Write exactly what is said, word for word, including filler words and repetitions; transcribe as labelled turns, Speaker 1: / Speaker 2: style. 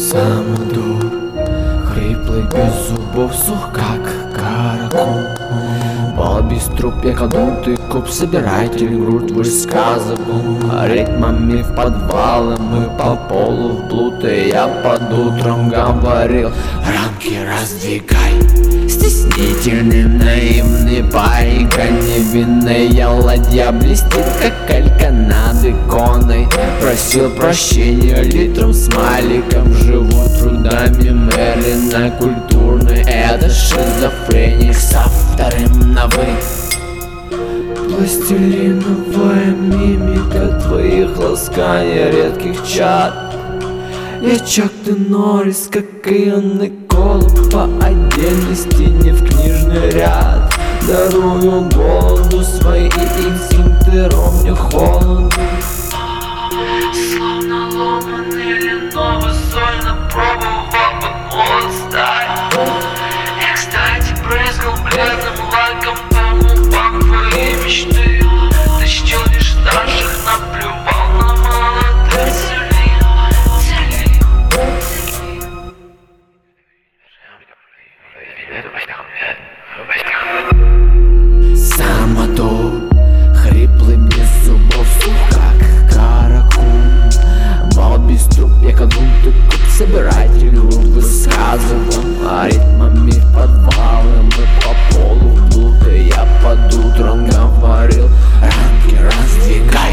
Speaker 1: Самодур, хриплый, без зубов, сух, как каракул. Балбис, труп, я кадутый куб, собиратель грудь высказывал ритмами в подвалы, мы по полу в блуд, и я под утром говорил: рамки раздвигай. Стеснительный, наивный парень, невинная ладья блестит, как калька над иконой. Просил прощения литром смайликом, живут трудами Мерлина культурной. Это шизофреник со вторым на вы. Пластилиновая мимика твоих ласканий редких чад. Я Чак ты Норрис, как ионный голубь, по отдельности, не в книжный ряд. Дарую голоду свои инстинкты, ровню холоду.
Speaker 2: Словно ломаный линовый соль напробовал под молот сталь. Я, кстати, брызгал бледным лаком по губам твоей мечты. Ты чтил лишь старших, наплевал на молодых целей.
Speaker 1: Самодур, хриплый, без зубов, сух, как каракул. Балбис, труп, я кадутый куб, собиратель груб высказывал ритмами в подвалы, мы по полу в блуд, и я под утром говорил: рамки раздвигай.